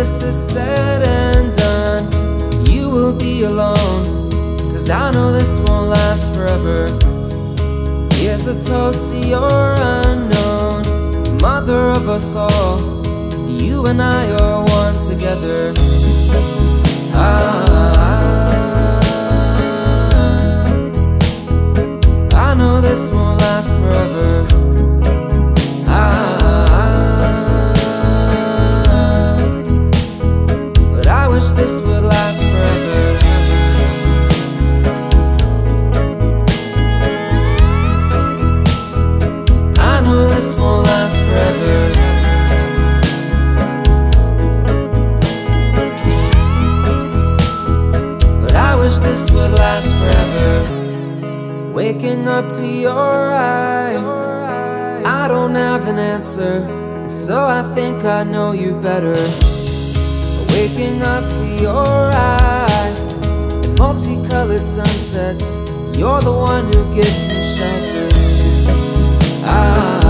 this is said and done, you will be alone, 'cause I know this won't last forever. Here's a toast to your unknown, mother of us all. You and I are one together. I know this won't last forever. But I wish this would last forever. I know this won't last forever. But I wish this would last forever. Waking up to your eye, I don't have an answer, and so I think I know you better. Waking up to your eye, in multicolored sunsets, you're the one who gives me shelter.